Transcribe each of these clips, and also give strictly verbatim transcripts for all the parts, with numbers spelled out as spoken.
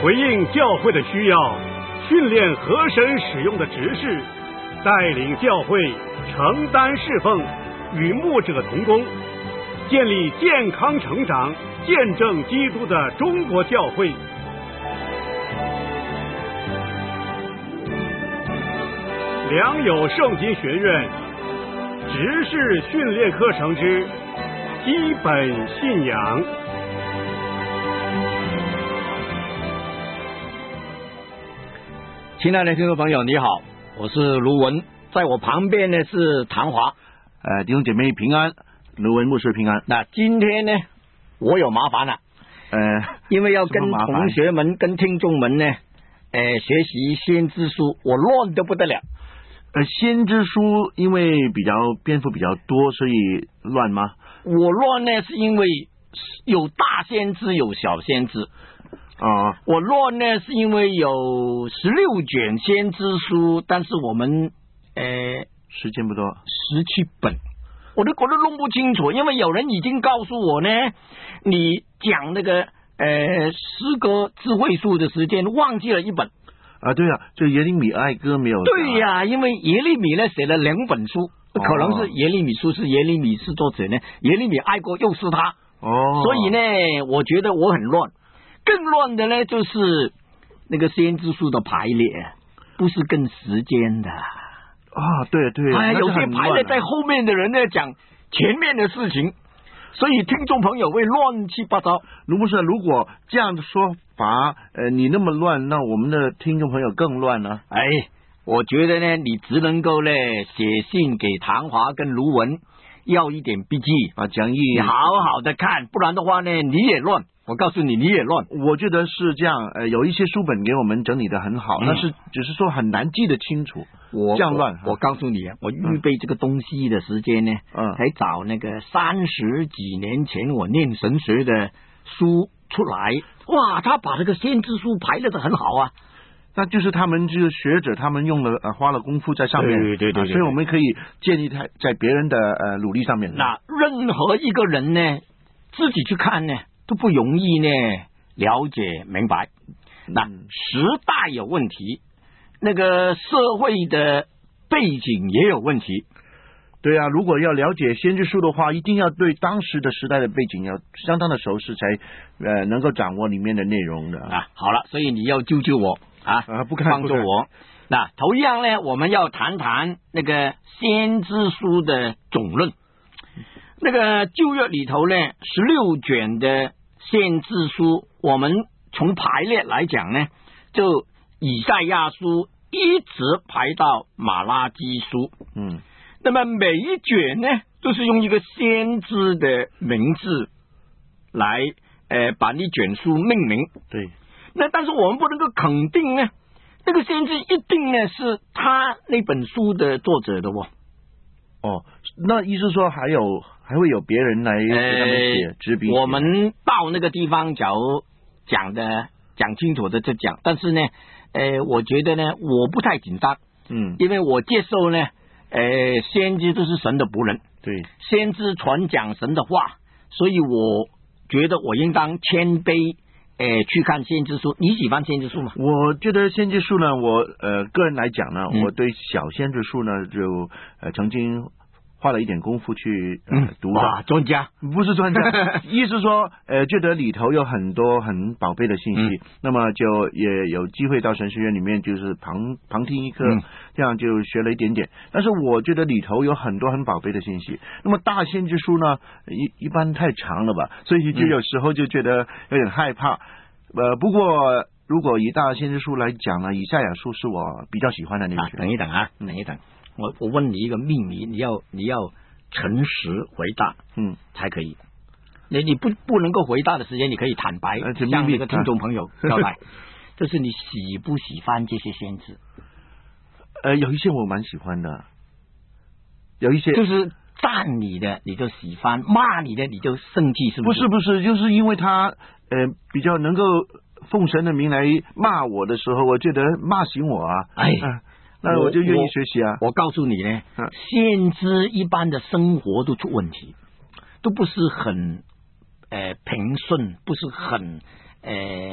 回应教会的需要，训练和神使用的执事，带领教会承担侍奉，与牧者同工，建立健康成长、见证基督的中国教会。良友圣经学院执事训练课程之基本信仰。 亲爱的听众朋友，你好，我是卢文，在我旁边呢是唐华。 呃，弟兄姐妹平安，卢文牧师平安。 那今天呢，我有麻烦了， 呃， 因为要跟同学们、跟听众们呢，呃，学习先知书，我乱得不得了。 呃，先知书因为比较篇幅比较多，所以乱吗？ 我乱呢，是因为有大先知，有小先知。 啊， 我乱呢，是因为有十六卷先知书，但是我们呃时间不多， 十七本，我都我都弄不清楚，因为有人已经告诉我呢，你讲那个呃诗歌智慧树的时间忘记了一本。 啊，对啊，就耶利米哀歌没有。 对呀、啊，因为耶利米呢写了两本书，哦、可能是耶利米书是耶利米是作者呢，耶利米哀歌又是他。 哦， 所以呢，我觉得我很乱。更乱的呢，就是那个先知书的排列，不是跟时间的。 啊，对对， 哎，有些排列在后面的人呢讲前面的事情，所以听众朋友会乱七八糟。 卢牧师，如果这样的说法，呃，你那么乱，那我们的听众朋友更乱了。 哎，我觉得呢，你只能够呢写信给唐华跟卢文，要一点笔记啊，讲义， 你好好的看，不然的话呢，你也乱。我告诉你，你也乱。 我觉得是这样，呃，有一些书本给我们整理的很好，但、嗯、是只是说很难记得清楚。 我这样乱我，我告诉你，我预备这个东西的时间呢，嗯，才找那个三十几年前我念神学的书出来。哇，他把这个先知书排列的很好啊。 那就是他们就是学者，他们用了呃花了功夫在上面， 对对 对, 对, 对、啊， 所以我们可以建立在在别人的呃努力上面。 那任何一个人呢，自己去看呢。都不容易呢，了解明白。那时代有问题，那个社会的背景也有问题。 对啊，如果要了解先知书的话，一定要对当时的时代的背景要相当的熟识，才呃能够掌握里面的内容的啊。好了，所以你要救救我啊， 啊不看帮助我。那头一样呢，我们要谈谈那个先知书的总论。那个旧约里头呢，十六卷的先知书，我们从排列来讲呢，就以赛亚书一直排到马拉基书。嗯，那么每一卷呢，都是用一个先知的名字来呃把一卷书命名。 对， 那但是我们不能够肯定呢，那个先知一定呢是他那本书的作者的哦。 哦，那意思说还有还会有别人来给他们写执笔、 呃。我们到那个地方，假如讲的讲清楚的就讲，但是呢，呃，我觉得呢，我不太紧张，嗯，因为我接受呢，呃，先知都是神的仆人， 对， 先知传讲神的话，所以我觉得我应当谦卑。诶，去看先知书，你喜欢先知书吗？ 我觉得先知书呢，我呃个人来讲呢，嗯、我对小先知书呢，就呃曾经花了一点功夫去呃读的。 哇，专家不是专家，意思说呃觉得里头有很多很宝贝的信息，嗯、那么就也有机会到神学院里面就是旁旁听一课，嗯、这样就学了一点点。但是我觉得里头有很多很宝贝的信息。那么大先知书呢，一一般太长了吧，所以就有时候就觉得有点害怕。呃，不过如果以大先知书来讲呢，以赛亚书是我比较喜欢的那个、啊。 等一等啊，等一等，我我问你一个秘密，你要你要诚实回答，嗯，才可以。你你不不能够回答的时间，你可以坦白向那个听众朋友交代，就是你喜不喜欢这些先知？ 呃，有一些我蛮喜欢的，有一些就是赞你的你就喜欢，骂你的你就生气，是不是？ 不是不是，就是因为他呃比较能够奉神的名来骂我的时候，我觉得骂醒我啊，哎。呃那我就愿意学习啊！ 我, 我告诉你呢，嗯、先知一般的生活都出问题，都不是很呃平顺，不是很呃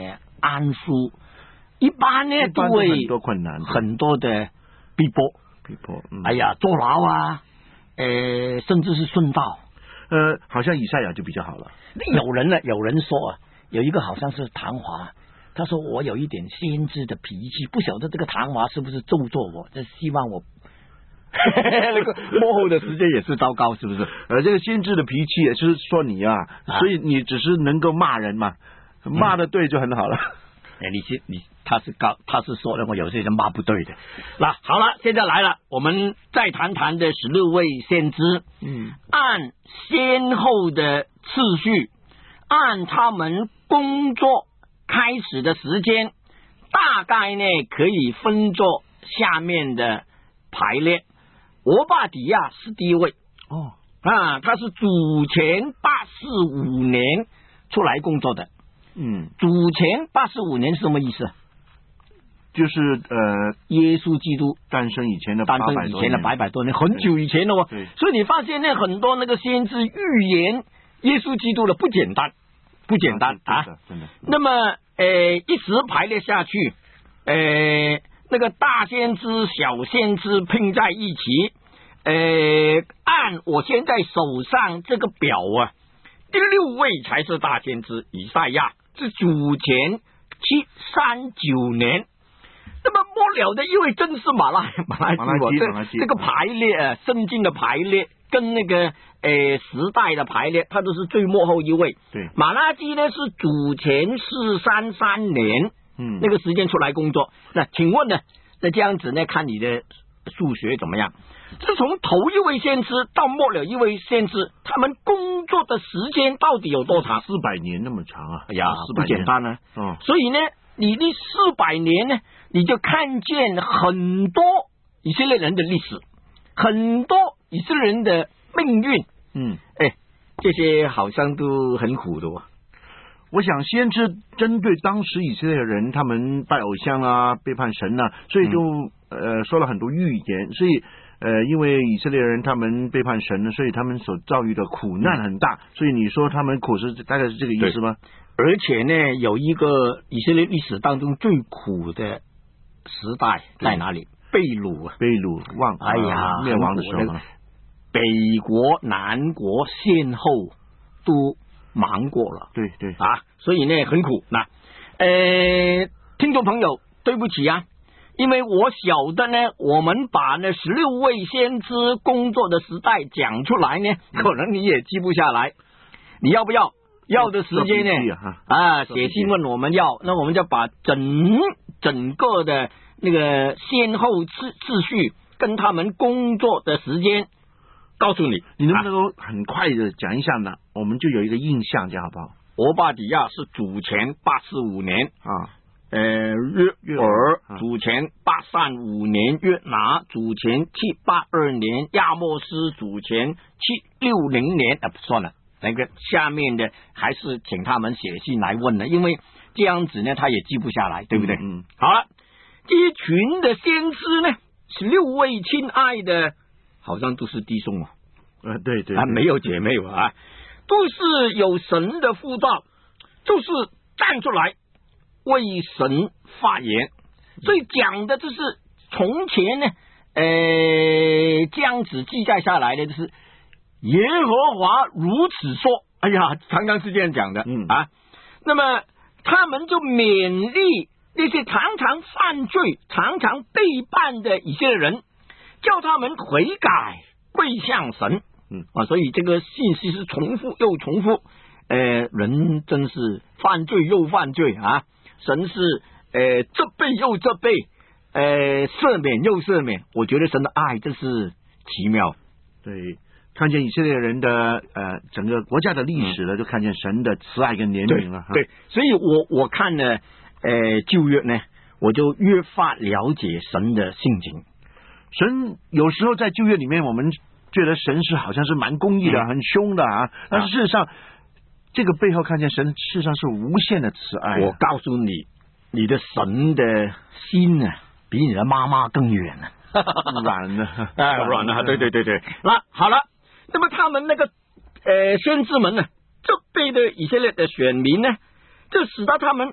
安舒，一般呢都会很多困难， 很多的逼迫， 逼迫。嗯、 哎呀，坐牢啊，呃，甚至是顺道。 呃，好像以赛亚就比较好了。 有人呢，有人说啊，有一个好像是唐华，他说我有一点先知的脾气，不晓得这个唐华是不是咒詛我，这希望我。那个幕后的时间也是糟糕，是不是？ 呃，这个先知的脾气也是说你啊，啊所以你只是能够骂人嘛，骂的对就很好了。 哎、嗯，你是你他是高，他是说的我有些人骂不对的。那好了，现在来了，我们再谈谈的十六位先知， 嗯， 按先后的次序，按他们工作开始的时间，大概呢可以分作下面的排列。俄巴底亚是第一位哦啊，他是主前八四五年出来工作的。 嗯， 主前八十五年是什么意思？ 就是呃， 耶稣基督诞生以前的诞生以前的八百多年，很久以前了哦。 对， 所以你发现呢，很多那个先知预言耶稣基督的不简单，不简单啊！ 啊真的，真的。 那么呃，一直排列下去，呃。那个大先知、小先知拼在一起，呃，按我现在手上这个表啊，第六位才是大先知以赛亚，是主前七三九年。那么末了的一位正是马拉马拉基，这这个排列啊，圣经的排列跟那个呃时代的排列，它都是最末后一位。 对， 马拉基呢是主前四三三年。 嗯， 那个时间出来工作，那请问呢？那这样子呢？看你的数学怎么样？是从头一位先知到末了一位先知，他们工作的时间到底有多长？ 四百年那么长啊！ 哎呀，不简单呢。 嗯， 所以呢，你的四百年呢，你就看见很多以色列人的历史，很多以色列人的命运。 嗯， 哎，这些好像都很苦的哦。 我想先知针对当时以色列人他们拜偶像啊背叛神啊，所以就、嗯、呃说了很多预言，所以呃因为以色列人他们背叛神，所以他们所遭遇的苦难很大，所以你说他们苦是大概是这个意思吗？ 而且呢，有一个以色列历史当中最苦的时代在哪里？被掳啊， 被掳亡， 哎呀， 灭亡的时候， 北国南国先后都忙过了， 对对啊，所以呢很苦。那呃，听众朋友，对不起啊，因为我晓得呢，我们把那十六位先知工作的时代讲出来呢，可能你也记不下来。你要不要？要的时间呢？啊，写信问我们要，那我们就把整整个的那个先后次次序跟他们工作的时间告诉你。 你能不能够很快的讲一下呢？我们就有一个印象，这样好不好？ 俄巴底亚是主前八四五年啊， 呃，约尔主前八三五年，约拿主前七八二年，亚莫斯主前七六零年啊，算了。那个下面的还是请他们写信来问的，因为这样子呢，他也记不下来，对不对？ 嗯。嗯好了，这一群的先知呢，十六位亲爱的，好像都是弟兄啊， 呃，对 对, 对啊，没有姐妹啊，都是有神的呼召，就是站出来为神发言，所以讲的就是从前呢，呃，这样子记载下来的就是。耶和华如此说，哎呀，常常是这样讲的， 嗯啊，那么他们就勉励那些常常犯罪、常常背叛的以色列人，叫他们悔改、归向神， 嗯啊，所以这个信息是重复又重复，呃，人真是犯罪又犯罪啊，神是呃责备又责备，呃赦免又赦免，我觉得神的爱真是奇妙， 对。看见以色列人的呃整个国家的历史呢，嗯、就看见神的慈爱跟怜悯了。 对，对所以我我看呢，呃，旧约呢，我就越发了解神的性情。 神有时候在旧约里面，我们觉得神是好像是蛮公义的、嗯、很凶的啊，但是事实上，啊、这个背后看见神事实上是无限的慈爱、啊。 我告诉你，你的神的心呢、啊，比你的妈妈更远了、 啊，软了， 哎，软了，对对对对。那好了。那么他们那个呃先知们呢，这辈的以色列的选民呢，就使得他们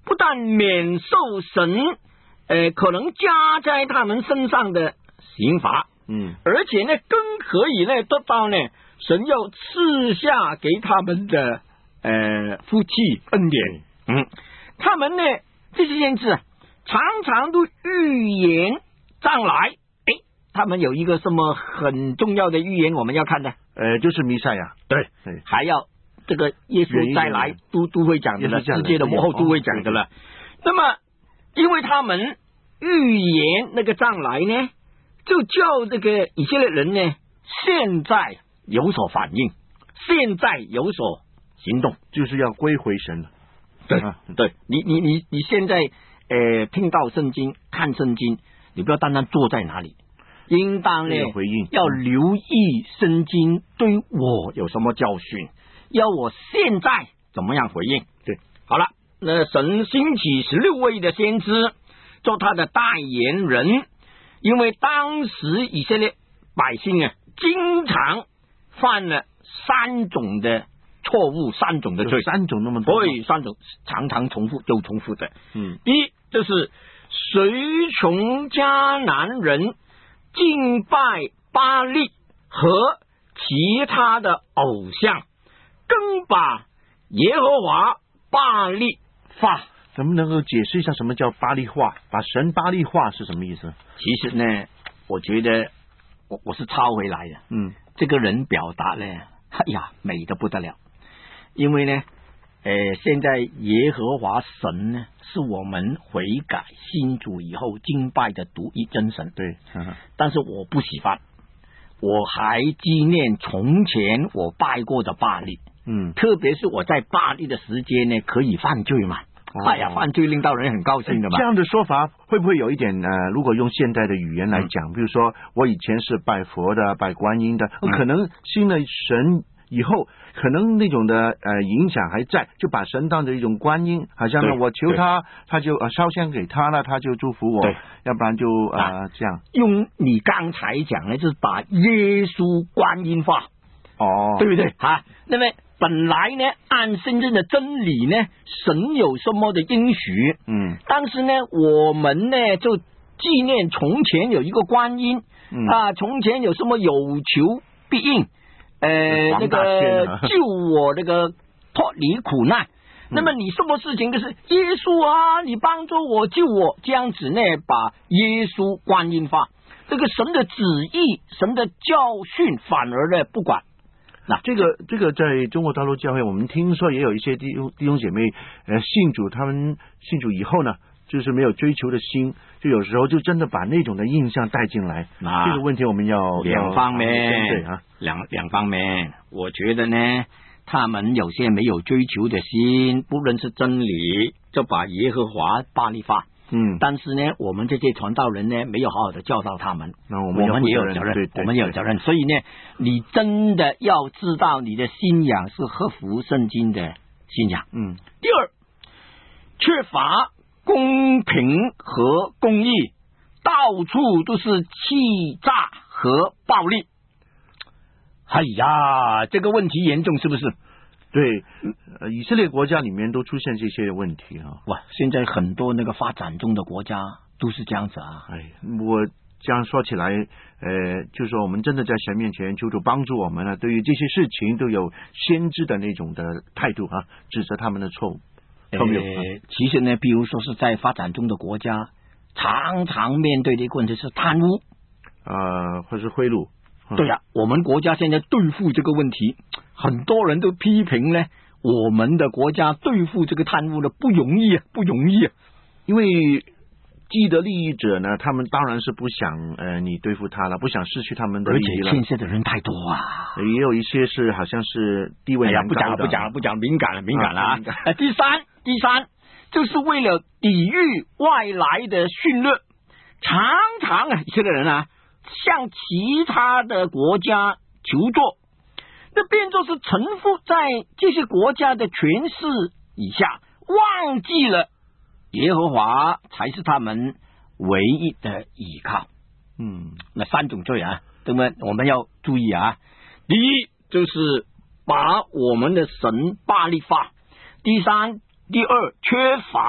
不但免受神呃可能加在他们身上的刑罚， 嗯， 而且呢更可以呢得到呢神要赐下给他们的呃福气恩典。嗯，他们呢这些先知啊，常常都预言将来。哎，他们有一个什么很重要的预言我们要看的？ 呃，就是弥赛亚， 对， 对， 还要这个耶稣再来都都会讲的了，世界的末后都会讲的了。哦，那么因为他们预言那个将来呢，就叫这个以色列人呢现在有所反应，现在有所行动， 就是要归回神了。 对，啊，对，你你你你现在呃听到圣经看圣经，你不要单单坐在哪里，应当呢回应， 要留意圣经对我有什么教训，要我现在怎么样回应。 对， 好了，那神兴起十六位的先知做他的代言人，因为当时以色列百姓啊经常犯了三种的错误，三种的罪， 三种那么多， 对，三种常常重复又重复的。 嗯， 第一就是随从迦南人敬拜巴力和其他的偶像，更把耶和华巴力化。 能不能够解释一下什么叫巴力化？把神巴力化是什么意思？ 其实呢，我觉得我我是抄回来的。 嗯， 这个人表达呢，哎呀，美得不得了。因为呢，呃，现在耶和华神呢，是我们悔改信主以后敬拜的独一真神。 对，呵呵， 但是我不喜欢，我还纪念从前我拜过的巴力。 嗯， 特别是我在巴力的时间呢，可以犯罪嘛。哦，哎呀，犯罪令到人很高兴的嘛。 这样的说法会不会有一点呃？如果用现代的语言来讲，嗯，比如说我以前是拜佛的、拜观音的，嗯，可能信了神以后，可能那种的呃影响还在，就把神当成一种观音，好像呢我求他，他就呃烧香给他了，他就祝福我，要不然就呃、啊、这样。 用你刚才讲的，就是把耶稣观音化， 哦， 对不对啊？那么本来呢，按圣经的真理呢，神有什么的应许？ 嗯， 但是呢，我们呢就纪念从前有一个观音，嗯，啊，从前有什么有求必应。呃，那个救我那个脱离苦难，嗯，那么你什么事情就是耶稣啊，你帮助我救我，这样子呢，把耶稣观音化，这个神的旨意、神的教训反而呢不管。 那这个这个在中国大陆教会，我们听说也有一些弟兄弟兄姐妹呃信主，他们信主以后呢，就是没有追求的心，就有时候就真的把那种的印象带进来。 啊， 这个问题我们要两方面， 对啊， 两两方面。我觉得呢，他们有些没有追求的心，不论是真理，就把耶和华巴力化。 嗯， 但是呢，我们这些传道人呢，没有好好的教导他们， 那我们我们也有责任， 对对对， 我们也有责任。所以呢，你真的要知道你的信仰是合乎圣经的信仰。 嗯， 第二，缺乏公平和公义，到处都是欺诈和暴力。哎呀，这个问题严重是不是？ 对，呃，以色列国家里面都出现这些问题啊。 哇，现在很多那个发展中的国家都是这样子啊。 哎，我这样说起来，呃，就是说我们真的在神面前求主帮助我们了，对于这些事情都有先知的那种的态度啊，指责他们的错误。 呃，其实呢，比如说是在发展中的国家，常常面对的一个问题是贪污， 呃，或是贿赂。 嗯、对呀、啊，我们国家现在对付这个问题，很多人都批评呢，我们的国家对付这个贪污的不容易啊，不容易啊， 因为既得利益者呢，他们当然是不想呃你对付他了，不想失去他们的利益了， 而且牵涉的人太多啊， 也有一些是好像是地位蛮高的。哎呀，不讲了，不讲了，不讲了，敏感了，敏感了啊！ 啊第三，第三就是为了抵御外来的侵略，常常啊，这个人啊，向其他的国家求助，那变作是臣服在这些国家的权势以下，忘记了耶和华才是他们唯一的依靠。 嗯， 那三种罪啊，对不对？我们要注意啊。第一就是把我们的神巴力化，第三、第二缺乏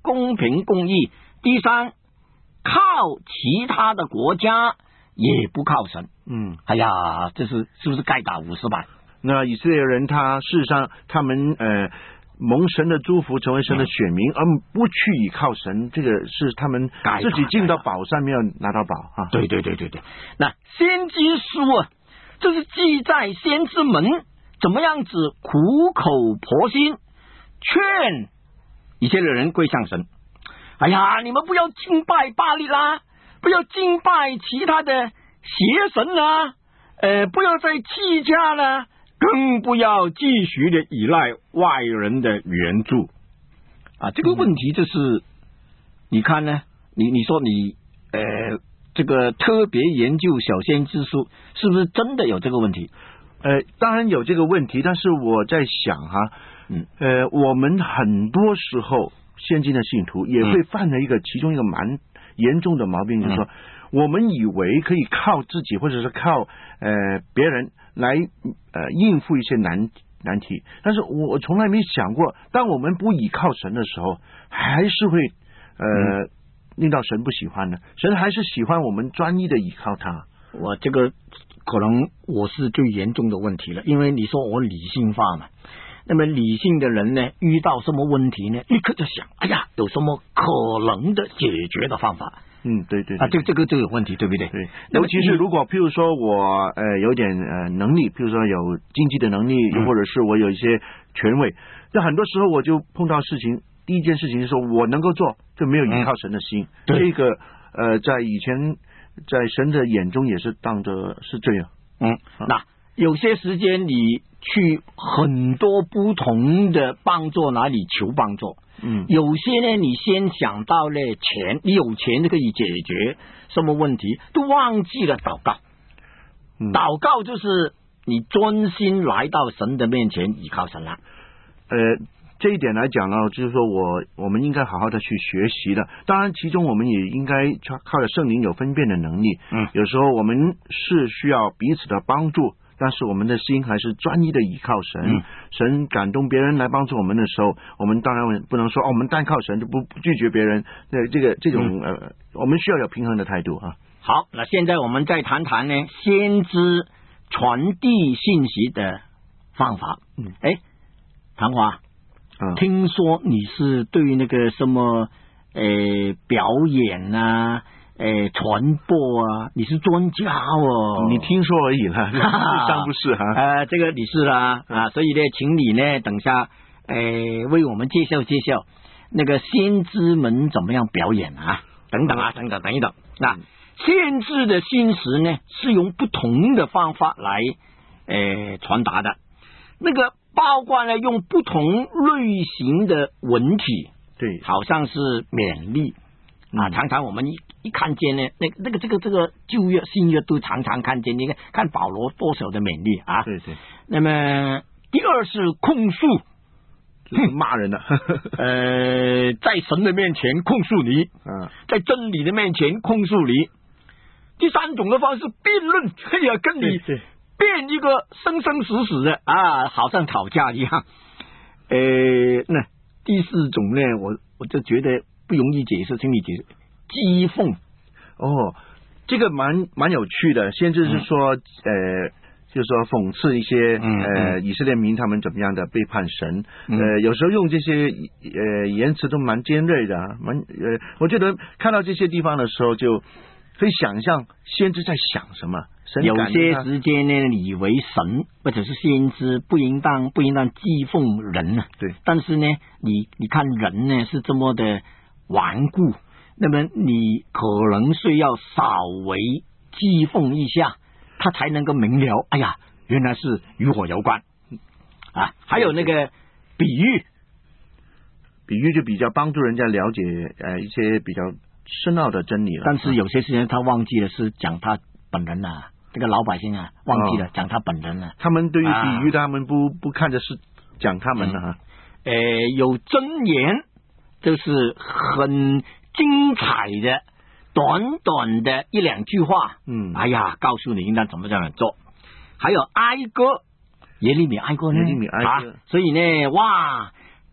公平公义。第三，靠其他的国家也不靠神。 嗯， 哎呀，这是是不是盖打五十板？ 那以色列人他事实上他们呃蒙神的祝福，成为神的选民，嗯、而不去倚靠神，这个是他们自己进到宝上面要拿到宝啊。 对对对对对。那先知书啊，这是记载先知们怎么样子苦口婆心劝以色列人归向神。哎呀，你们不要敬拜巴力啦，不要敬拜其他的邪神啦，呃，不要再弃家啦，更不要继续的依赖外人的援助啊！这个问题就是，嗯、你看呢？你你说你呃，这个特别研究小先知书，是不是真的有这个问题？ 呃，当然有这个问题，但是我在想哈，嗯，呃，我们很多时候现今的信徒也会犯了一个、嗯、其中一个蛮严重的毛病，就是说，嗯、我们以为可以靠自己或者是靠呃别人来呃应付一些难难题，但是我我从来没想过，当我们不倚靠神的时候，还是会呃、嗯、令到神不喜欢的。神还是喜欢我们专一的倚靠他。 我这个可能我是最严重的问题了，因为你说我理性化嘛。那么理性的人呢，遇到什么问题呢，立刻就想，哎呀，有什么可能的解决的方法？ 嗯，对对对啊，这这个就有问题，对不对？ 对，尤其是如果譬如说我呃有点呃能力，譬如说有经济的能力，又、嗯、或者是我有一些权位，那很多时候我就碰到事情，第一件事情是说我能够做，就没有依靠神的心。嗯、这个呃，在以前在神的眼中也是当着是这样。 嗯，啊、那有些时间你去很多不同的帮助哪里求帮助。嗯，有些呢，你先想到了钱，你有钱就可以解决什么问题，都忘记了祷告。嗯、祷告就是你专心来到神的面前，依靠神了。 呃，这一点来讲呢，就是说我我们应该好好的去学习的。当然，其中我们也应该靠着圣灵有分辨的能力。嗯，有时候我们是需要彼此的帮助。但是我们的心还是专一的依靠神，嗯、神感动别人来帮助我们的时候，我们当然不能说哦，我们单靠神就不不拒绝别人。那这个这种、嗯、呃，我们需要有平衡的态度啊。 好，那现在我们再谈谈呢，先知传递信息的方法。嗯，哎，唐华，嗯，听说你是对那个什么呃表演啊？诶，传播啊，你是专家哦。 你听说而已啦，事实不是哈。 呃，这个你是啦啊，所以呢，请你呢，等下诶，为我们介绍介绍那个先知们怎么样表演啊，等等啊，等等等一等。那、嗯、先知的信息呢，是用不同的方法来诶传达的，那个包括呢，用不同类型的文体， 对， 好像是勉励。啊，常常我们一一看见呢，那那个这个这个旧约新约都常常看见，你看看保罗多少的勉励啊。 对对。 那么第二是控诉， 骂人的。 呃，在神的面前控诉你， 嗯，在真理的面前控诉你。第三种的方式辩论，哎呀，跟你辩一个生生死死的啊，好像吵架一样。呃，那第四种呢，我我就觉得。不容易解释，请你解释。讥讽哦，这个蛮蛮有趣的。先至是说，嗯、呃，就是说讽刺一些、嗯、呃以色列民他们怎么样的背叛神。嗯、呃，有时候用这些呃言辞都蛮尖锐的，蛮呃，我觉得看到这些地方的时候，就可以想象先知在想什么。神有些时间呢，以为神或者是先知不应当不应当讥讽人啊。 对， 但是呢，你你看人呢是这么的。顽固，那么你可能需要稍微讥讽一下，他才能够明了。哎呀，原来是与我有关啊！还有那个比喻， 比喻就比较帮助人家了解呃一些比较深奥的真理了。 但是有些时间他忘记了是讲他本人啊，这个老百姓啊忘记了讲他本人啊。 他们对于比喻，啊、他们不不看着是讲他们的哈、啊。 呃，有真言。就是很精彩的短短的一两句话，嗯，哎呀，告诉你应该怎么这样做。还有哀歌，耶利米哀歌呢， 耶利米哀歌、 啊，所以呢，哇，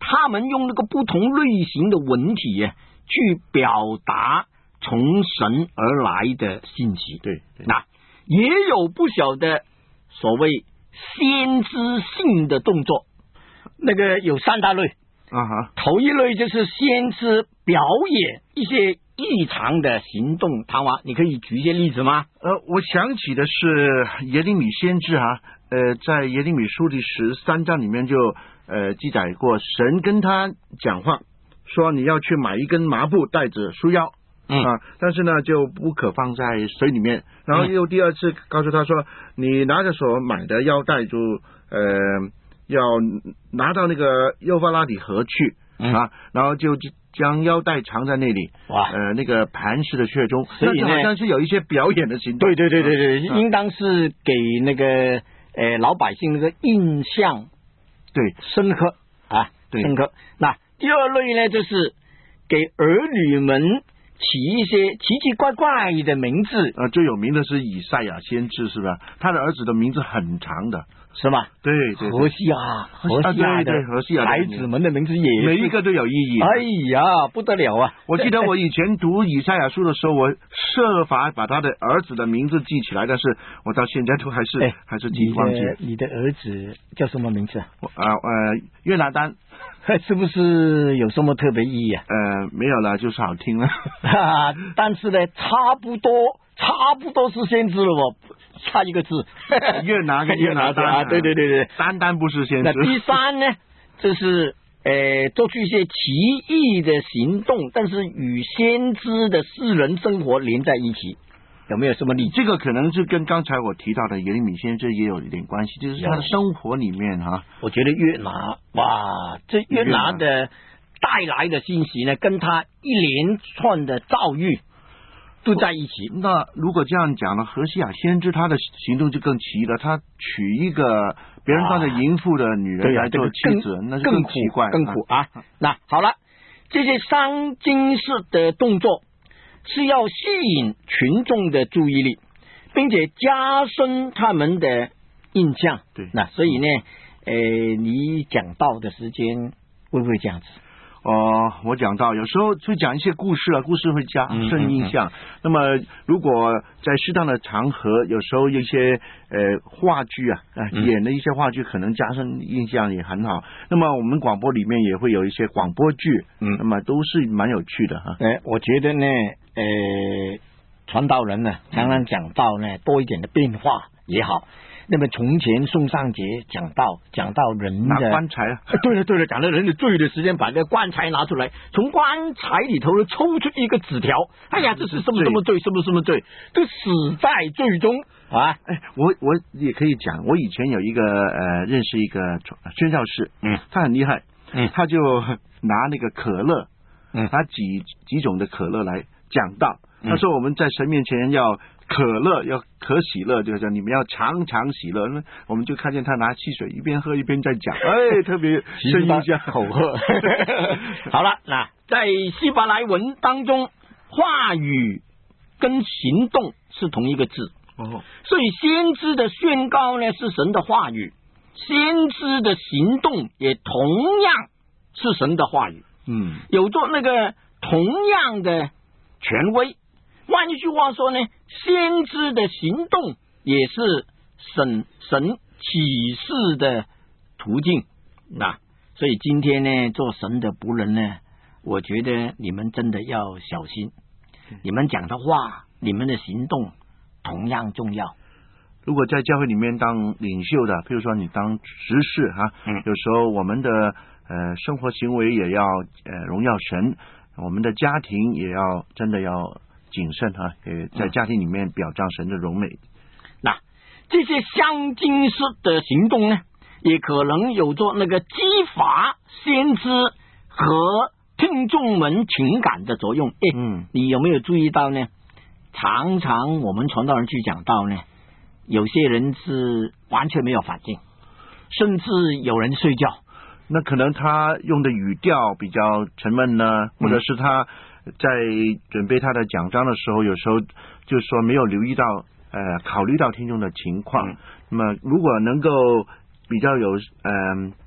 他们用那个不同类型的文体啊，去表达从神而来的信息。 对，对那也有不小的所谓先知性的动作，那个有三大类啊哈。 头一类就是先知表演一些异常的行动，唐王，你可以举一些例子吗？ 呃，我想起的是耶利米先知哈、啊，呃，在耶利米书第十三章里面就呃记载过，神跟他讲话，说你要去买一根麻布带着束腰。 嗯啊，但是呢，就不可放在水里面。然后又第二次告诉他说，嗯、你拿着所买的腰带就呃，要拿到那个幼发拉底河去、嗯、啊，然后就将腰带藏在那里。哇，呃，那个磐石的穴中，所以好像是有一些表演的行动。 对对对对对，啊、应当是给那个呃老百姓那个印象对深刻啊， 对深刻。那第二类呢，就是给儿女们起一些奇奇怪怪的名字。 呃，最有名的是以赛亚先知，是吧？他的儿子的名字很长的， 是吗？ 对对， 何西亚，何西亚的何西亚孩子们的名字也每一个都有意义。 哎呀，不得了啊！ 我记得我以前读以赛亚书的时候，我设法把他的儿子的名字记起来，但是我到现在都还是、哎、还是记忘记。 你的儿子叫什么名字？ 啊呃，约拿丹。 是不是有什么特别意义啊？ 呃，没有了，就是好听了。 但是呢，差不多，差不多是先知了哦，差一个字。 越拿跟越拿单啊，对对对对， 单单不是先知。 那第三呢，就是呃，做出一些奇异的行动，但是与先知的世人生活连在一起。有没有什么例子？ 这个可能是跟刚才我提到的耶利米先知也有一点关系，就是他的生活里面哈、啊。 我觉得约拿，哇，这约拿的带来的信息呢，跟他一连串的遭遇都在一起。 那如果这样讲呢，何西亚先知他的行动就更奇了，他娶一个别人当的淫妇的女人来做妻子，那是更奇怪、 更苦啊。那好了，这些伤筋式的动作是要吸引群众的注意力，并且加深他们的印象。 对， 那所以呢，呃，你讲道的时间会不会这样子？ 哦，我讲到有时候会讲一些故事啊，故事会加深印象。嗯嗯嗯那么如果在适当的场合，有时候一些呃话剧啊，呃、嗯、演的一些话剧可能加深印象也很好。那么我们广播里面也会有一些广播剧，嗯，那么都是蛮有趣的哈。 哎，我觉得呢，呃，传道人呢常常讲到呢多一点的变化也好。那么从前宋尚节讲到讲到人的拿棺材啊， 对了对了，讲到人的罪的时间，把这个棺材拿出来，从棺材里头抽出一个纸条，哎呀，这是什么什么罪，什么什么罪，都死在罪中啊！ 哎，我我也可以讲，我以前有一个呃认识一个宣教士，嗯，他很厉害，嗯，他就拿那个可乐，嗯，拿几几种的可乐来讲道，嗯、他说我们在神面前要。可乐要可喜乐，就是你们要常常喜乐。那我们就看见他拿汽水一边喝一边在讲，哎，特别深印象口喝。 好了，那在希伯来文当中，话语跟行动是同一个字哦，所以先知的宣告呢是神的话语，先知的行动也同样是神的话语。嗯，有着那个同样的权威。换一句话说呢，先知的行动也是神神启示的途径。那所以今天呢，做神的仆人呢，我觉得你们真的要小心，你们讲的话，你们的行动同样重要。 如果在教会里面当领袖的，譬如说你当执事哈、啊，嗯，有时候我们的呃生活行为也要呃荣耀神，我们的家庭也要真的要。谨慎哈，呃，在家庭里面表彰神的荣美。嗯、 那这些相近式的行动呢，也可能有着那个激发先知和听众们情感的作用。哎，嗯，你有没有注意到呢？常常我们传道人去讲道呢，有些人是完全没有反应，甚至有人睡觉。 那可能他用的语调比较沉闷呢，或者是他。在准备他的讲章的时候，有时候就是说没有留意到呃考虑到听众的情况。嗯、那么如果能够比较有嗯、呃、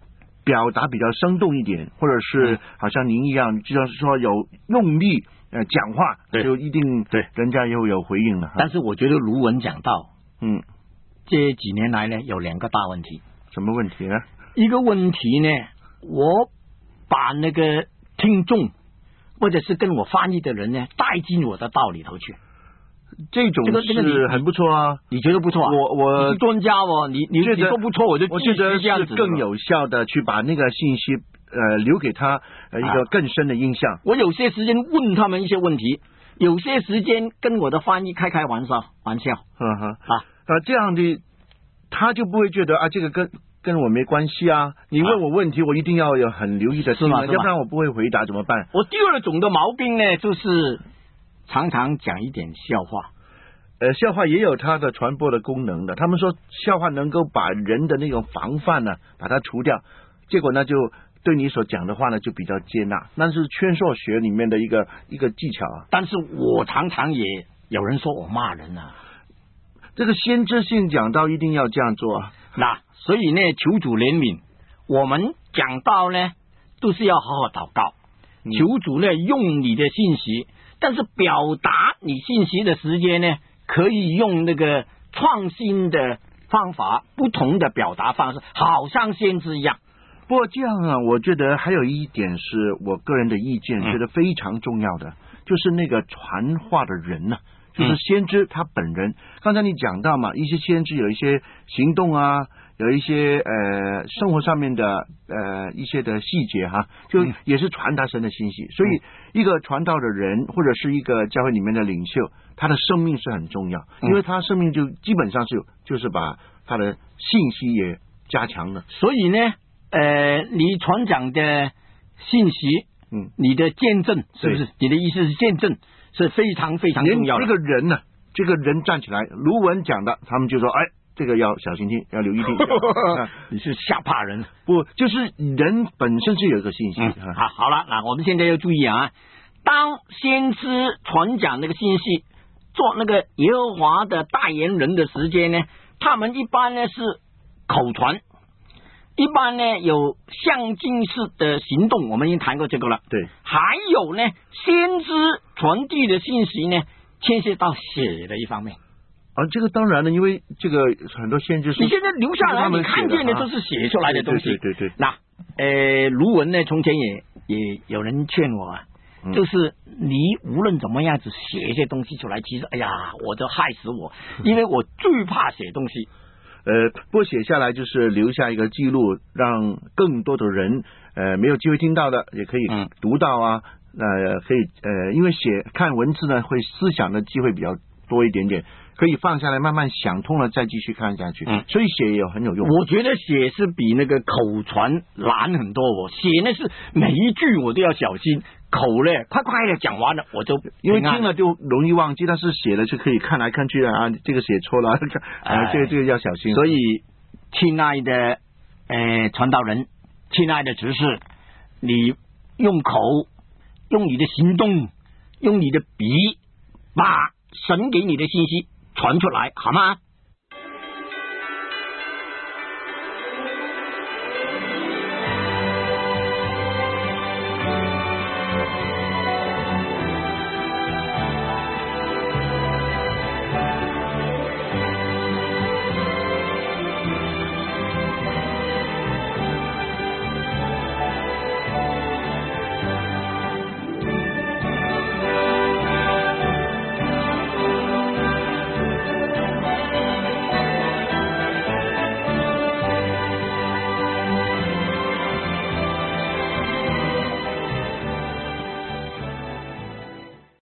表达比较生动一点，或者是好像您一样，就是说有用力呃讲话，就一定对人家又有回应了。 但是我觉得卢文讲到， 嗯， 这几年来呢，有两个大问题。 什么问题呢？ 一个问题呢，我把那个听众或者是跟我翻译的人呢，带进我的道里头去。 这种这个这个是很不错啊， 你觉得不错、啊？ 我我你是专家哦，你你你说不错，我就我觉得这样子是更有效的去把那个信息呃留给他呃一个更深的印象、啊。 我有些时间问他们一些问题，有些时间跟我的翻译开开玩笑玩笑， 嗯哼啊啊这样的他就不会觉得啊这个跟跟我没关系啊，你问我问题、啊、我一定要有很留意的听，要不然我不会回答怎么办？ 我第二种的毛病呢，就是常常讲一点笑话。 呃，笑话也有它的传播的功能的。他们说笑话能够把人的那种防范呢，把它除掉，结果呢就对你所讲的话呢就比较接纳，那是劝说学里面的一个一个技巧啊。 但是我常常也有人说我骂人啊， 这个先知性讲道一定要这样做啊。 那所以呢，求主怜悯，我们讲道呢都是要好好祷告， 嗯、 求主呢用你的信息，但是表达你信息的时间呢，可以用那个创新的方法，不同的表达方式，好像先知一样。 不过这样啊，我觉得还有一点是我个人的意见，觉得非常重要的，嗯、就是那个传话的人呢、啊，就是先知他本人。嗯、刚才你讲到嘛，一些先知有一些行动啊，有一些呃生活上面的呃一些的细节哈、啊，就也是传达神的信息。嗯、所以一个传道的人或者是一个教会里面的领袖，他的生命是很重要，因为他生命就基本上是就是把他的信息也加强了。 所以呢，呃，你传讲的信息，嗯，你的见证是不是？你的意思是见证是非常非常重要的。 这个人呢、啊，这个人站起来，卢文讲的，他们就说，哎，这个要小心听，要留意听。 你是吓怕人？ 不，就是人本身是有一个信息。 嗯、好，好了，那我们现在要注意啊，当先知传讲那个信息，做那个耶和华的代言人的时间呢，他们一般呢是口传。一般呢有象征式的行动，我们已经谈过这个了。 对， 还有呢，先知传递的信息呢，牵涉到写的一方面。 啊，这个当然了，因为这个很多先知是你现在留下来，你看见的都是写出来的东西。 对对对对。 那呃，卢文呢，从前也也有人劝我啊，嗯、就是你无论怎么样子写一些东西出来，其实哎呀，我都害死我，因为我最怕写东西。 呃，不过写下来就是留下一个记录，让更多的人呃没有机会听到的也可以读到啊，呃，可以呃，因为写看文字呢，会思想的机会比较多一点点，可以放下来慢慢想通了再继续看下去。嗯，所以写也有很有用。 我觉得写是比那个口传难很多哦，写呢是每一句我都要小心。口呢，快快的讲完了，我就因为听了就容易忘记，但是写了就可以看来看去啊，这个写错了，啊，哎、这个这个要小心。 所以，亲爱的呃传道人，亲爱的执事，你用口，用你的行动，用你的笔，把神给你的信息传出来，好吗？